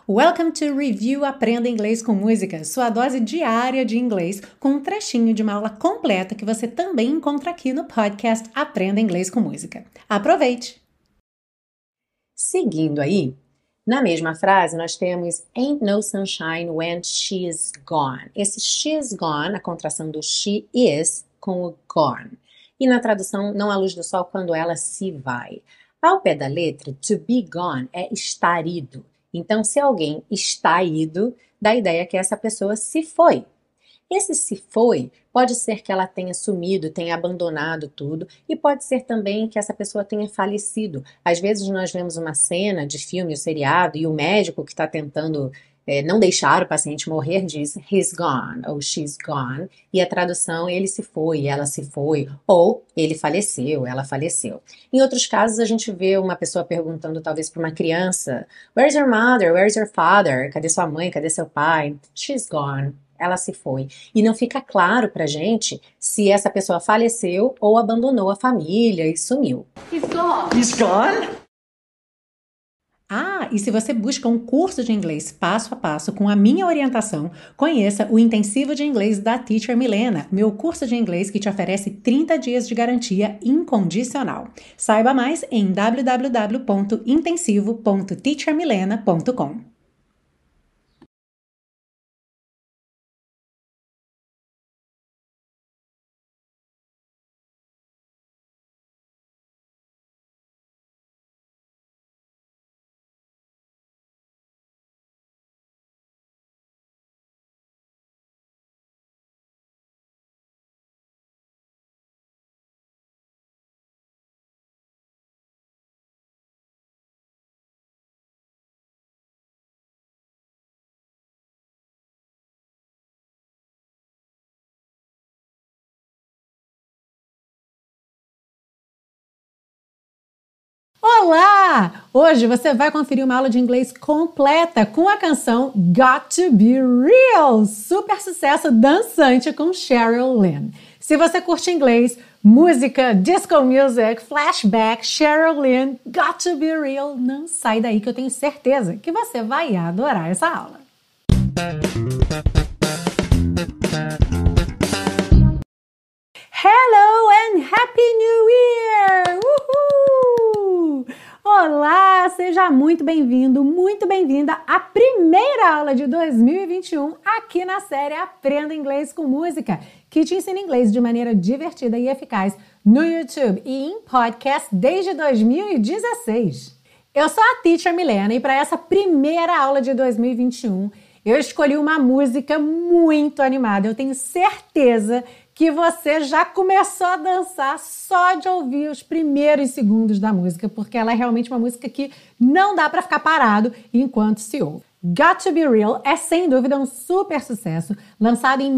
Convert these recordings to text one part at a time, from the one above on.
Welcome to Review Aprenda Inglês com Música, sua dose diária de inglês com um trechinho de uma aula completa que você também encontra aqui no podcast Aprenda Inglês com Música. Aproveite! Seguindo aí, na mesma frase nós temos Ain't no sunshine when she's gone. Esse she's gone, a contração do she is com o gone. E na tradução, não há luz do sol quando ela se vai. Ao pé da letra, to be gone é estar ido. Então, se alguém está ido, dá a ideia que essa pessoa se foi. Esse se foi pode ser que ela tenha sumido, tenha abandonado tudo, e pode ser também que essa pessoa tenha falecido. Às vezes nós vemos uma cena de filme ou seriado e o médico que está tentando não deixar o paciente morrer diz he's gone ou she's gone, e a tradução ele se foi, ela se foi, ou ele faleceu, ela faleceu. Em outros casos a gente vê uma pessoa perguntando talvez para uma criança, where's your mother, where's your father, cadê sua mãe, cadê seu pai? She's gone, ela se foi. E não fica claro pra gente se essa pessoa faleceu ou abandonou a família e sumiu. He's gone. He's gone? Ah, e se você busca um curso de inglês passo a passo com a minha orientação, conheça o Intensivo de Inglês da Teacher Milena, meu curso de inglês que te oferece 30 dias de garantia incondicional. Saiba mais em www.intensivo.teachermilena.com. Olá! Hoje você vai conferir uma aula de inglês completa com a canção Got to Be Real, super sucesso dançante com Cheryl Lynn. Se você curte inglês, música, disco music, flashback, Cheryl Lynn, Got to Be Real, não sai daí que eu tenho certeza que você vai adorar essa aula. Hello and Happy New Year! Uhul! Olá, seja muito bem-vindo, muito bem-vinda à primeira aula de 2021 aqui na série Aprenda Inglês com Música, que te ensina inglês de maneira divertida e eficaz no YouTube e em podcast desde 2016. Eu sou a Teacher Milena e para essa primeira aula de 2021 eu escolhi uma música muito animada. Eu tenho certeza que você já começou a dançar só de ouvir os primeiros segundos da música, porque ela é realmente uma música que não dá para ficar parado enquanto se ouve. Got to Be Real é sem dúvida um super sucesso, lançado em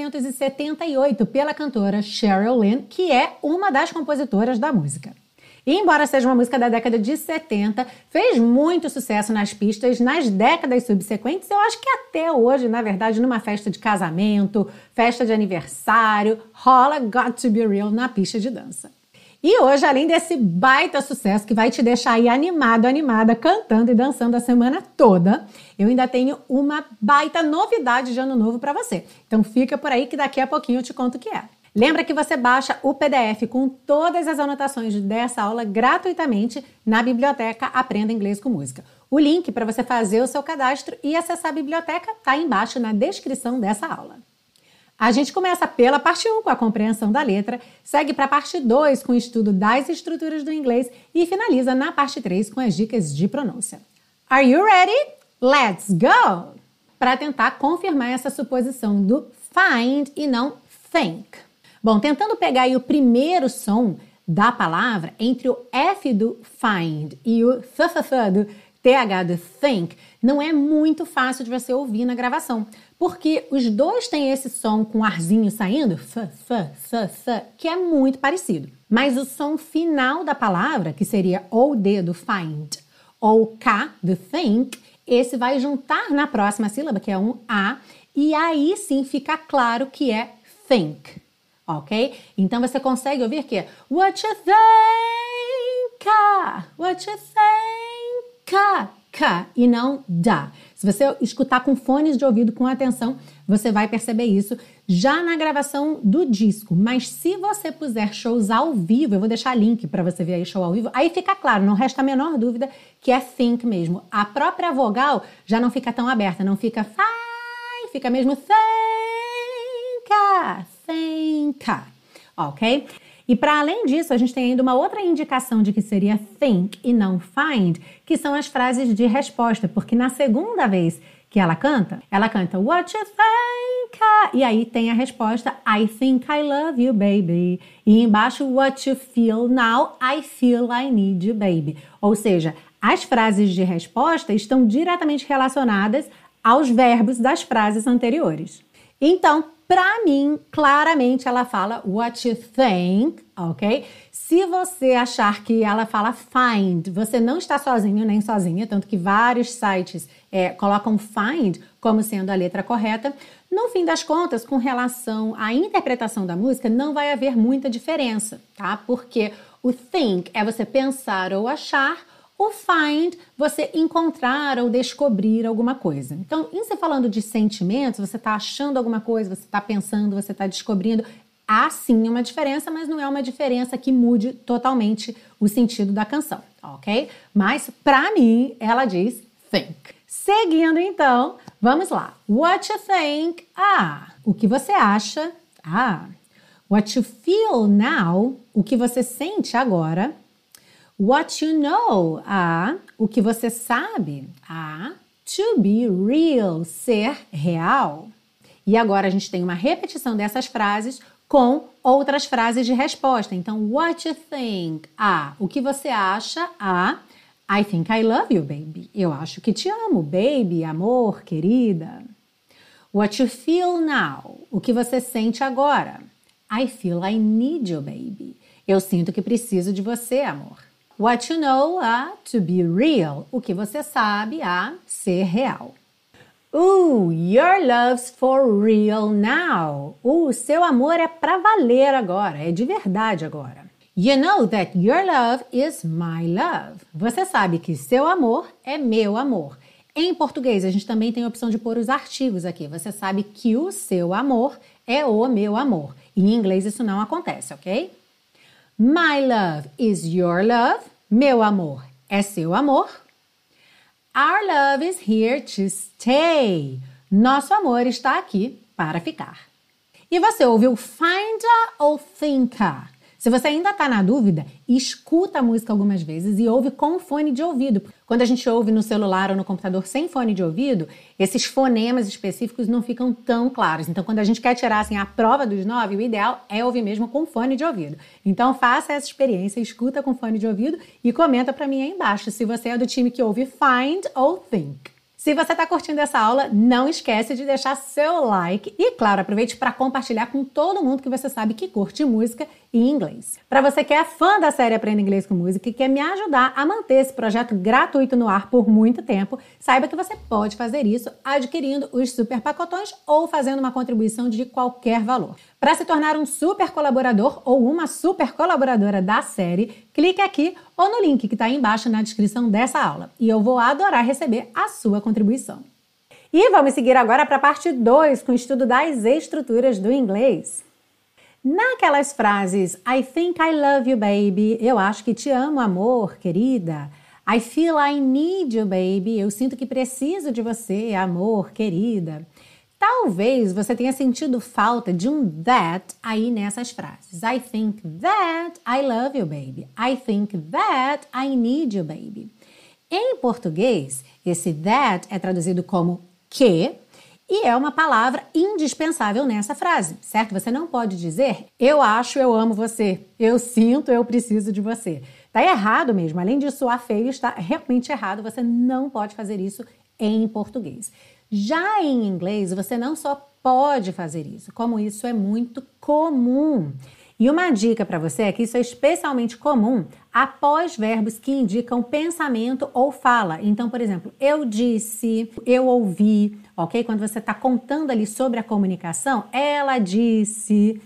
1978 pela cantora Cheryl Lynn, que é uma das compositoras da música. E embora seja uma música da década de 70, fez muito sucesso nas pistas nas décadas subsequentes. Eu acho que até hoje, na verdade, numa festa de casamento, festa de aniversário, rola Got to Be Real na pista de dança. E hoje, além desse baita sucesso que vai te deixar aí animado, animada, cantando e dançando a semana toda, eu ainda tenho uma baita novidade de ano novo para você. Então fica por aí que daqui a pouquinho eu te conto o que é. Lembra que você baixa o PDF com todas as anotações dessa aula gratuitamente na biblioteca Aprenda Inglês com Música. O link para você fazer o seu cadastro e acessar a biblioteca está aí embaixo na descrição dessa aula. A gente começa pela parte 1 com a compreensão da letra, segue para a parte 2 com o estudo das estruturas do inglês e finaliza na parte 3 com as dicas de pronúncia. Are you ready? Let's go! Para tentar confirmar essa suposição do find e não think. Bom, tentando pegar aí o primeiro som da palavra entre o F do find e o th do TH do think, não é muito fácil de você ouvir na gravação, porque os dois têm esse som com arzinho saindo, que é muito parecido. Mas o som final da palavra, que seria o D do find ou K do think, esse vai juntar na próxima sílaba, que é um A, e aí sim fica claro que é think. Ok? Então você consegue ouvir que What you think? What you think? K e não da. Se você escutar com fones de ouvido com atenção, você vai perceber isso já na gravação do disco. Mas se você puser shows ao vivo, eu vou deixar link para você ver aí show ao vivo, aí fica claro, não resta a menor dúvida que é think mesmo. A própria vogal já não fica tão aberta, não fica fai, fica mesmo think, ok? E para além disso, a gente tem ainda uma outra indicação de que seria think e não find, que são as frases de resposta, porque na segunda vez que ela canta what you think? E aí tem a resposta I think I love you, baby. E embaixo what you feel now? I feel I need you, baby. Ou seja, as frases de resposta estão diretamente relacionadas aos verbos das frases anteriores. Então, para mim, claramente ela fala what you think, ok? Se você achar que ela fala find, você não está sozinho nem sozinha, tanto que vários sites colocam find como sendo a letra correta. No fim das contas, com relação à interpretação da música, não vai haver muita diferença, tá? Porque o think é você pensar ou achar, o find, você encontrar ou descobrir alguma coisa. Então, em se falando de sentimentos, você está achando alguma coisa, você está pensando, você está descobrindo. Há sim uma diferença, mas não é uma diferença que mude totalmente o sentido da canção, ok? Mas, para mim, ela diz think. Seguindo, então, vamos lá. What you think? O que você acha? What you feel now? O que você sente agora? What you know? O que você sabe? To be real, ser real. E agora a gente tem uma repetição dessas frases com outras frases de resposta. Então, what you think? O que você acha? I think I love you, baby. Eu acho que te amo, baby, amor, querida. What you feel now? O que você sente agora? I feel I need you, baby. Eu sinto que preciso de você, amor. What you know, to be real. O que você sabe, ser real. Your love's for real now. Seu amor é pra valer agora, é de verdade agora. You know that your love is my love. Você sabe que seu amor é meu amor. Em português, a gente também tem a opção de pôr os artigos aqui. Você sabe que o seu amor é o meu amor. Em inglês isso não acontece, ok? My love is your love. Meu amor é seu amor. Our love is here to stay. Nosso amor está aqui para ficar. E você ouviu finda ou thinka? Se você ainda está na dúvida, escuta a música algumas vezes e ouve com fone de ouvido. Quando a gente ouve no celular ou no computador sem fone de ouvido, esses fonemas específicos não ficam tão claros. Então, quando a gente quer tirar a prova dos 9, o ideal é ouvir mesmo com fone de ouvido. Então, faça essa experiência, escuta com fone de ouvido e comenta para mim aí embaixo se você é do time que ouve find ou think. Se você está curtindo essa aula, não esquece de deixar seu like e, claro, aproveite para compartilhar com todo mundo que você sabe que curte música e inglês. Para você que é fã da série Aprenda Inglês com Música e quer me ajudar a manter esse projeto gratuito no ar por muito tempo, saiba que você pode fazer isso adquirindo os super pacotões ou fazendo uma contribuição de qualquer valor. Para se tornar um super colaborador ou uma super colaboradora da série, clique aqui ou no link que está aí embaixo na descrição dessa aula. E eu vou adorar receber a sua contribuição. E vamos seguir agora para a parte 2, com o estudo das estruturas do inglês. Naquelas frases, I think I love you, baby. Eu acho que te amo, amor, querida. I feel I need you, baby. Eu sinto que preciso de você, amor, querida. Talvez você tenha sentido falta de um that aí nessas frases. I think that I love you, baby. I think that I need you, baby. Em português, esse that é traduzido como que e é uma palavra indispensável nessa frase, certo? Você não pode dizer eu acho, eu amo você, eu sinto, eu preciso de você. Tá errado mesmo. Além de soar feio, está realmente errado. Você não pode fazer isso em português. Já em inglês, você não só pode fazer isso, como isso é muito comum. E uma dica para você é que isso é especialmente comum após verbos que indicam pensamento ou fala. Então, por exemplo, eu disse, eu ouvi, ok? Quando você está contando ali sobre a comunicação, ela disse,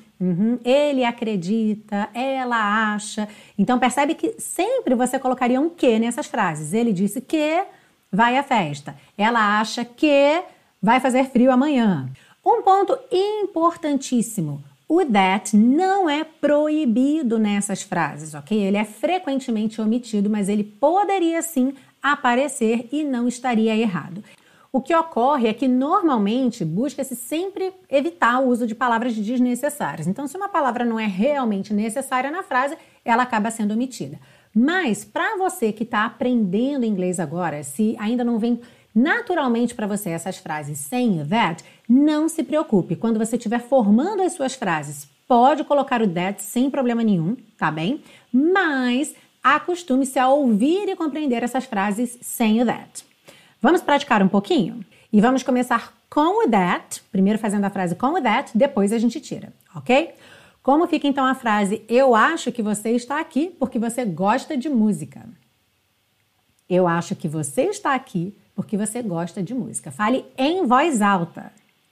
ele acredita, ela acha. Então, percebe que sempre você colocaria um que nessas frases. Ele disse que, vai à festa. Ela acha que vai fazer frio amanhã. Um ponto importantíssimo. O that não é proibido nessas frases, ok? Ele é frequentemente omitido, mas ele poderia sim aparecer e não estaria errado. O que ocorre é que normalmente busca-se sempre evitar o uso de palavras desnecessárias. Então, se uma palavra não é realmente necessária na frase, ela acaba sendo omitida. Mas, para você que está aprendendo inglês agora, se ainda não vem naturalmente para você essas frases sem o that, não se preocupe. Quando você estiver formando as suas frases, pode colocar o that sem problema nenhum, tá bem? Mas acostume-se a ouvir e compreender essas frases sem o that. Vamos praticar um pouquinho? E vamos começar com o that, primeiro fazendo a frase com o that, depois a gente tira, ok? Como fica então a frase, eu acho que você está aqui porque você gosta de música. Eu acho que você está aqui porque você gosta de música. Fale em voz alta.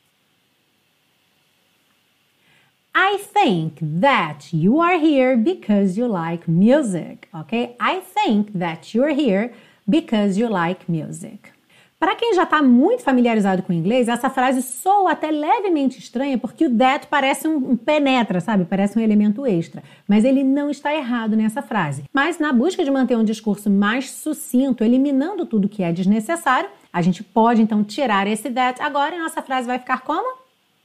I think that you are here because you like music, ok? I think that you're here because you like music. Para quem já está muito familiarizado com o inglês, essa frase soa até levemente estranha porque o that parece um penetra, sabe? Parece um elemento extra. Mas ele não está errado nessa frase. Mas na busca de manter um discurso mais sucinto, eliminando tudo que é desnecessário, a gente pode então tirar esse that agora e nossa frase vai ficar como?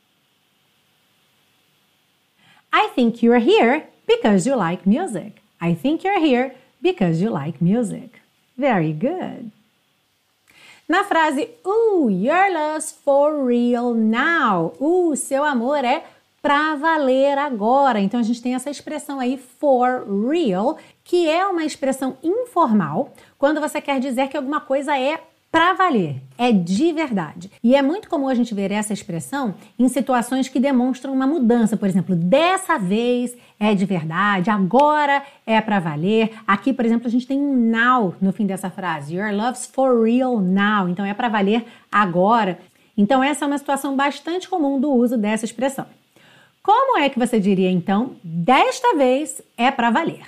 I think you're here because you like music. I think you're here because you like music. Very good. Na frase, your love's for real now. Seu amor é pra valer agora. Então, a gente tem essa expressão aí, for real, que é uma expressão informal, quando você quer dizer que alguma coisa é pra valer, é de verdade. E é muito comum a gente ver essa expressão em situações que demonstram uma mudança. Por exemplo, dessa vez é de verdade, agora é pra valer. Aqui, por exemplo, a gente tem um now no fim dessa frase. Your love's for real now. Então, é pra valer agora. Então, essa é uma situação bastante comum do uso dessa expressão. Como é que você diria, então, desta vez é pra valer?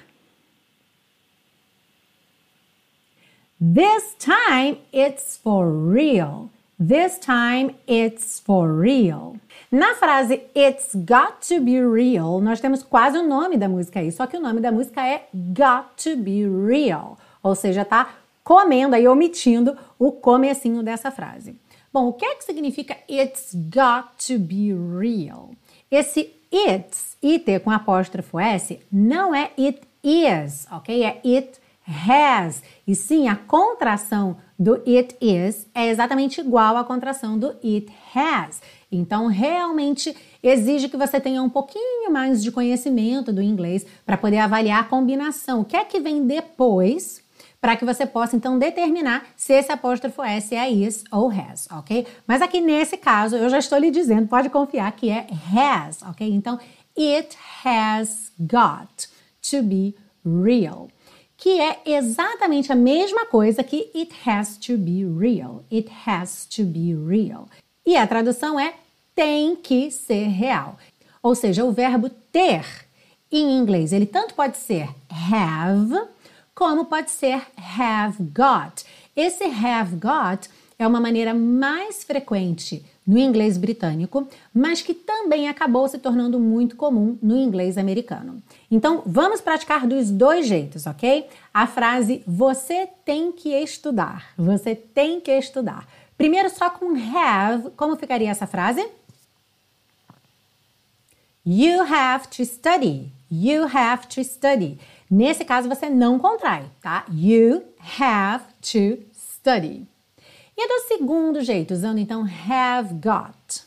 This time it's for real. This time it's for real. Na frase it's got to be real, nós temos quase o nome da música aí, só que o nome da música é got to be real. Ou seja, tá comendo aí, omitindo o comecinho dessa frase. Bom, o que é que significa it's got to be real? Esse it's, it com apóstrofo S, não é it is, ok? É it has. E sim, a contração do it is é exatamente igual à contração do it has. Então, realmente exige que você tenha um pouquinho mais de conhecimento do inglês para poder avaliar a combinação. O que é que vem depois para que você possa, então, determinar se esse apóstrofo S é is ou has, ok? Mas aqui nesse caso, eu já estou lhe dizendo, pode confiar que é has, ok? Então, it has got to be real. Que é exatamente a mesma coisa que it has to be real. It has to be real. E a tradução é tem que ser real. Ou seja, o verbo ter, em inglês, ele tanto pode ser have, como pode ser have got. Esse have got é uma maneira mais frequente no inglês britânico, mas que também acabou se tornando muito comum no inglês americano. Então, vamos praticar dos dois jeitos, ok? A frase você tem que estudar. Você tem que estudar. Primeiro só com have, como ficaria essa frase? You have to study. You have to study. Nesse caso, você não contrai, tá? You have to study. E do segundo jeito, usando então have got.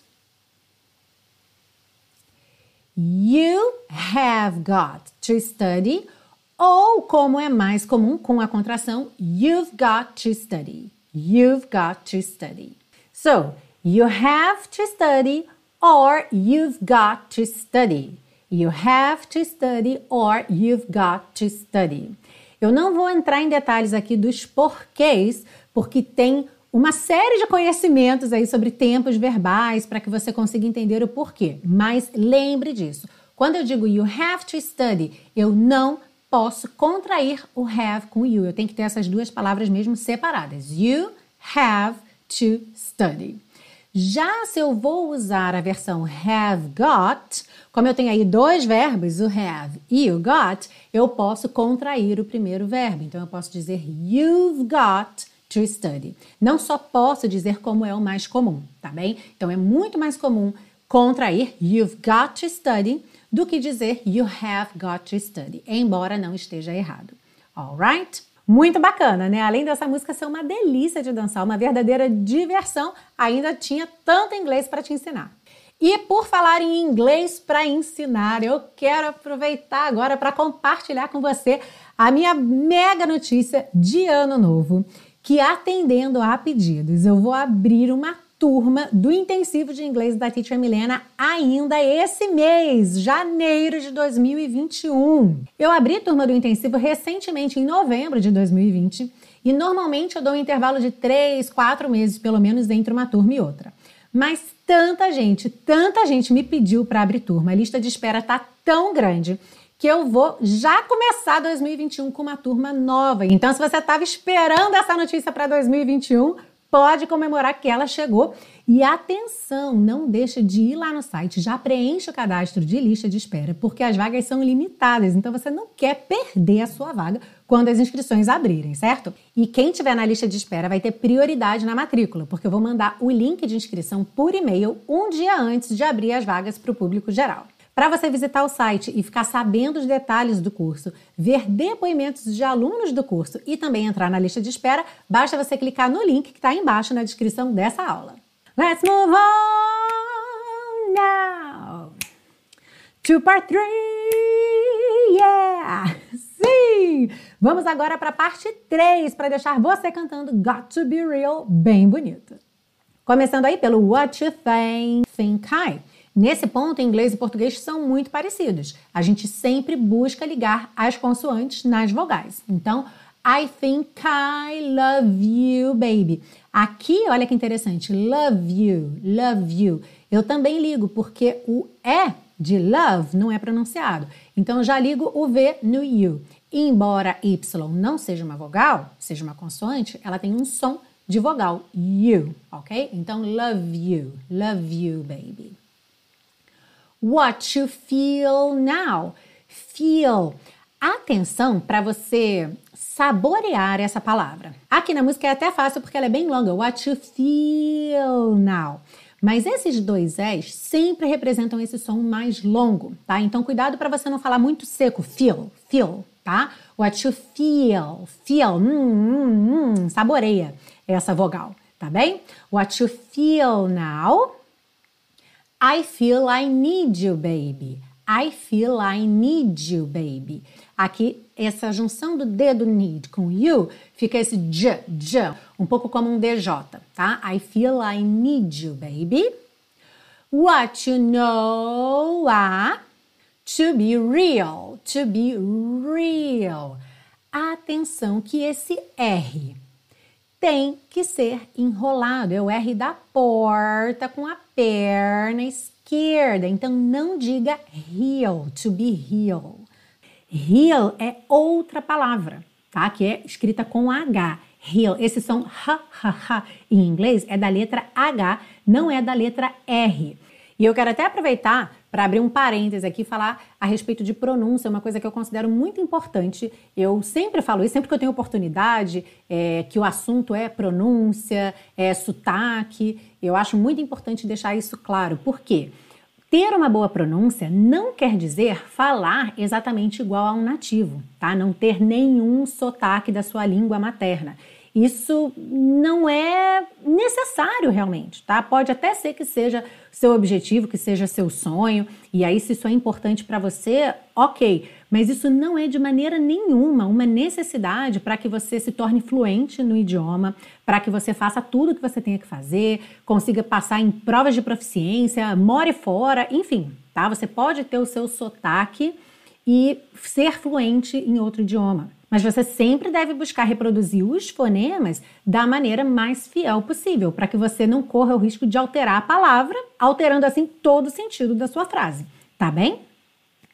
You have got to study, ou como é mais comum com a contração, you've got to study. You've got to study. So, you have to study or you've got to study. You have to study or you've got to study. Eu não vou entrar em detalhes aqui dos porquês, porque tem uma série de conhecimentos aí sobre tempos verbais para que você consiga entender o porquê. Mas lembre disso. Quando eu digo you have to study, eu não posso contrair o have com you. Eu tenho que ter essas duas palavras mesmo separadas. You have to study. Já se eu vou usar a versão have got, como eu tenho aí dois verbos, o have e o got, eu posso contrair o primeiro verbo. Então, eu posso dizer you've got to study. Não só posso dizer como é o mais comum, tá bem? Então, é muito mais comum contrair you've got to study do que dizer you have got to study, embora não esteja errado. Alright? Muito bacana, né? Além dessa música ser uma delícia de dançar, uma verdadeira diversão, ainda tinha tanto inglês para te ensinar. E por falar em inglês para ensinar, eu quero aproveitar agora para compartilhar com você a minha mega notícia de ano novo, que atendendo a pedidos, eu vou abrir uma turma do intensivo de inglês da Teacher Milena ainda esse mês, janeiro de 2021. Eu abri a turma do intensivo recentemente, em novembro de 2020, e normalmente eu dou um intervalo de 3, 4 meses, pelo menos, entre uma turma e outra. Mas tanta gente me pediu para abrir turma, a lista de espera tá tão grande que eu vou já começar 2021 com uma turma nova. Então, se você estava esperando essa notícia para 2021, pode comemorar que ela chegou. E atenção, não deixa de ir lá no site, já preenche o cadastro de lista de espera, porque as vagas são limitadas, então você não quer perder a sua vaga quando as inscrições abrirem, certo? E quem tiver na lista de espera vai ter prioridade na matrícula, porque eu vou mandar o link de inscrição por e-mail um dia antes de abrir as vagas para o público geral. Para você visitar o site e ficar sabendo os detalhes do curso, ver depoimentos de alunos do curso e também entrar na lista de espera, basta você clicar no link que está embaixo na descrição dessa aula. Let's move on now to part 3, yeah! Sim! Vamos agora para a parte 3 para deixar você cantando Got to Be Real bem bonito. Começando aí pelo What You Think I. Nesse ponto, inglês e português são muito parecidos. A gente sempre busca ligar as consoantes nas vogais. Então, I think I love you, baby. Aqui, olha que interessante, love you. Eu também ligo, porque o E de love não é pronunciado. Então, eu já ligo o V no you. Embora Y não seja uma vogal, seja uma consoante, ela tem um som de vogal, you, ok? Então, love you, baby. What you feel now. Feel. Atenção para você saborear essa palavra. Aqui na música é até fácil porque ela é bem longa. What you feel now. Mas esses dois S sempre representam esse som mais longo, tá? Então cuidado para você não falar muito seco. Feel, tá? What you feel. Saboreia essa vogal, tá bem? What you feel now. I feel I need you, baby. I feel I need you, baby. Aqui, essa junção do D do need com you, fica esse j, um pouco como um DJ, tá? I feel I need you, baby. What you know, to be real, Atenção que esse R tem que ser enrolado. É o R da porta com a perna esquerda. Então, não diga heel, to be heel. Heel é outra palavra, tá? Que é escrita com H. Heel. Esse som ha em inglês é da letra H, não é da letra R. E eu quero até aproveitar para abrir um parêntese aqui e falar a respeito de pronúncia, uma coisa que eu considero muito importante. Eu sempre falo isso, sempre que eu tenho oportunidade, que o assunto é pronúncia, é sotaque. Eu acho muito importante deixar isso claro. Por quê? Ter uma boa pronúncia não quer dizer falar exatamente igual a um nativo, tá? Não ter nenhum sotaque da sua língua materna. Isso não é necessário realmente, tá? Pode até ser que seja seu objetivo, que seja seu sonho, e aí se isso é importante para você, ok. Mas isso não é de maneira nenhuma uma necessidade para que você se torne fluente no idioma, para que você faça tudo o que você tenha que fazer, consiga passar em provas de proficiência, more fora, enfim, tá? Você pode ter o seu sotaque e ser fluente em outro idioma. Mas você sempre deve buscar reproduzir os fonemas da maneira mais fiel possível, para que você não corra o risco de alterar a palavra, alterando assim todo o sentido da sua frase, tá bem?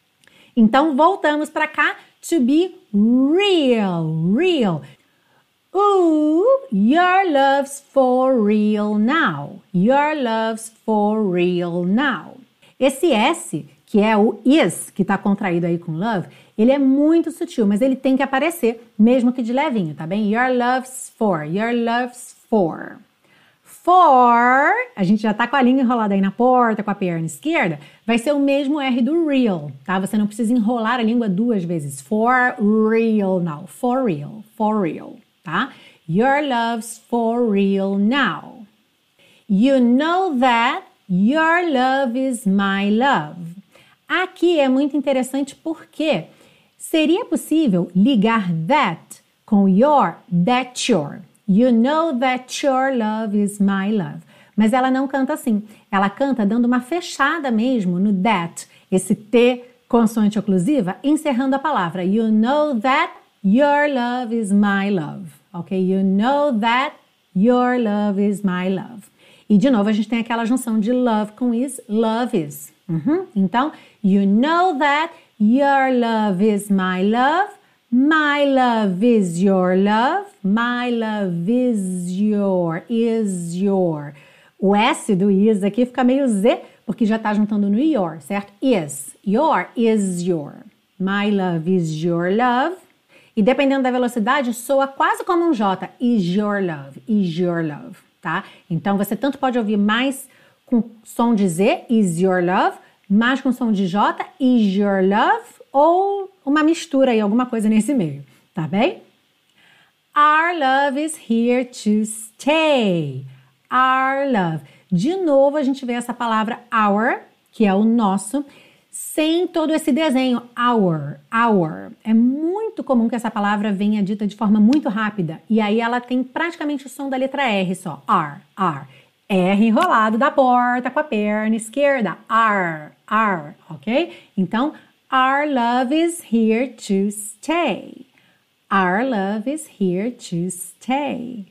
Então, voltamos para cá, to be real. Ooh, your love's for real now. Your love's for real now. Esse S, que é o is, que está contraído aí com love, ele é muito sutil, mas ele tem que aparecer, mesmo que de levinho, tá bem? Your love's for. Your love's for. For, a gente já tá com a língua enrolada aí na porta, com a perna esquerda, vai ser o mesmo R do real, tá? Você não precisa enrolar a língua duas vezes. For real now. For real, tá? Your love's for real now. You know that your love is my love. Aqui é muito interessante porque seria possível ligar that com your, that your. You know that your love is my love. Mas ela não canta assim. Ela canta dando uma fechada mesmo no that, esse T consoante oclusiva, encerrando a palavra. You know that your love is my love. Ok? You know that your love is my love. E de novo a gente tem aquela junção de love com is, love is. Então, you know that your love is my love. My love is your love. My love is your. O S do is aqui fica meio Z, porque já está juntando no your, certo? Is your. My love is your love. E dependendo da velocidade, soa quase como um J. Is your love, tá? Então, você tanto pode ouvir mais com som de Z, is your love, mais com som de J, is your love, ou uma mistura aí, alguma coisa nesse meio, tá bem? Our love is here to stay. Our love. De novo, a gente vê essa palavra our, que é o nosso, sem todo esse desenho, our. É muito comum que essa palavra venha dita de forma muito rápida, e aí ela tem praticamente o som da letra R só, R. R enrolado da porta com a perna esquerda, R, ok? Então, our love is here to stay. Our love is here to stay.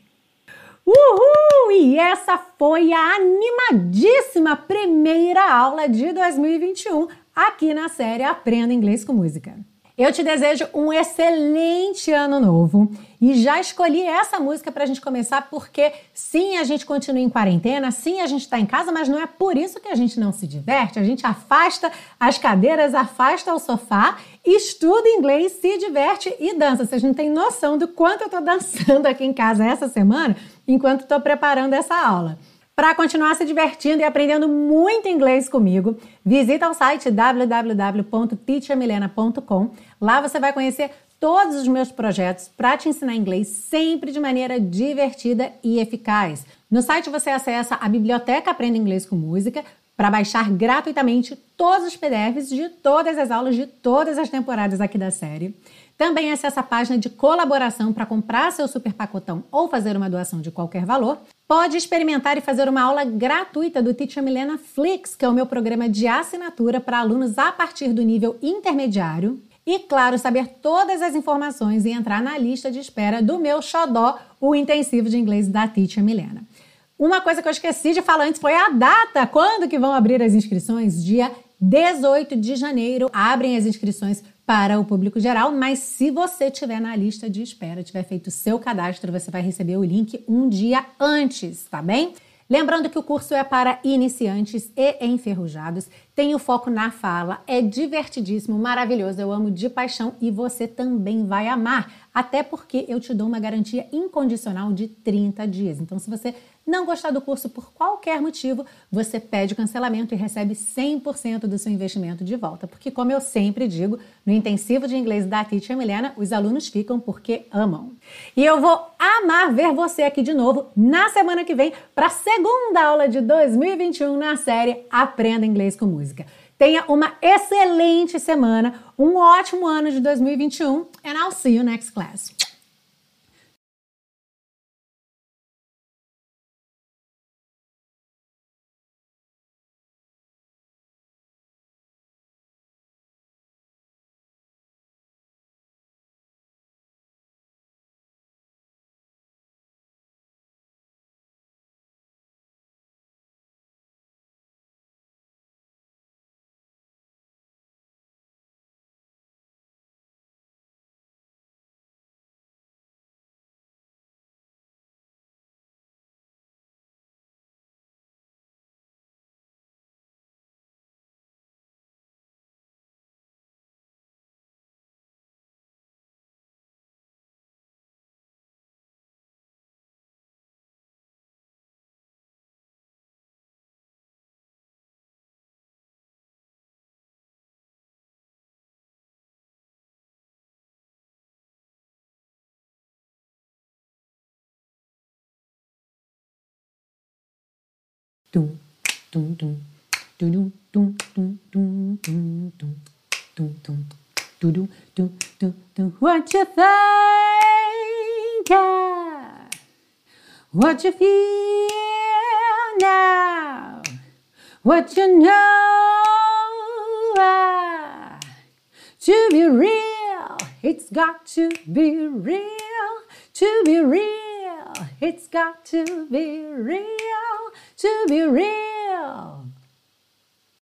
Uhul! E essa foi a animadíssima primeira aula de 2021 aqui na série Aprenda Inglês com Música. Eu te desejo um excelente ano novo e já escolhi essa música para a gente começar porque sim, a gente continua em quarentena, sim, a gente está em casa, mas não é por isso que a gente não se diverte, a gente afasta as cadeiras, afasta o sofá, estuda inglês, se diverte e dança. Vocês não têm noção do quanto eu estou dançando aqui em casa essa semana enquanto estou preparando essa aula. Para continuar se divertindo e aprendendo muito inglês comigo, visita o site www.teachermilena.com. Lá você vai conhecer todos os meus projetos para te ensinar inglês sempre de maneira divertida e eficaz. No site você acessa a biblioteca Aprenda Inglês com Música para baixar gratuitamente todos os PDFs de todas as aulas de todas as temporadas aqui da série. Também acessa a página de colaboração para comprar seu super pacotão ou fazer uma doação de qualquer valor. Pode experimentar e fazer uma aula gratuita do Teacher Milena Flix, que é o meu programa de assinatura para alunos a partir do nível intermediário. E, claro, saber todas as informações e entrar na lista de espera do meu xodó, o intensivo de inglês da Teacher Milena. Uma coisa que eu esqueci de falar antes foi a data. Quando que vão abrir as inscrições? Dia 18 de janeiro abrem as inscrições para o público geral, mas se você estiver na lista de espera, tiver feito o seu cadastro, você vai receber o link um dia antes, tá bem? Lembrando que o curso é para iniciantes e enferrujados, tem o foco na fala, é divertidíssimo, maravilhoso, eu amo de paixão e você também vai amar, até porque eu te dou uma garantia incondicional de 30 dias. Então, se você não gostar do curso por qualquer motivo, você pede o cancelamento e recebe 100% do seu investimento de volta. Porque, como eu sempre digo, no intensivo de inglês da Teacher Milena, os alunos ficam porque amam. E eu vou amar ver você aqui de novo na semana que vem para a segunda aula de 2021 na série Aprenda Inglês com Música. Tenha uma excelente semana, um ótimo ano de 2021 and I'll see you next class. Dum, dum, dum, dum, dum, dum, dum, dum, dum, dum, dum, dum, dum, dum, dum. What you think? What you feel now? What you know? To be real, it's got to be real. To be real, it's got to be real. To be real.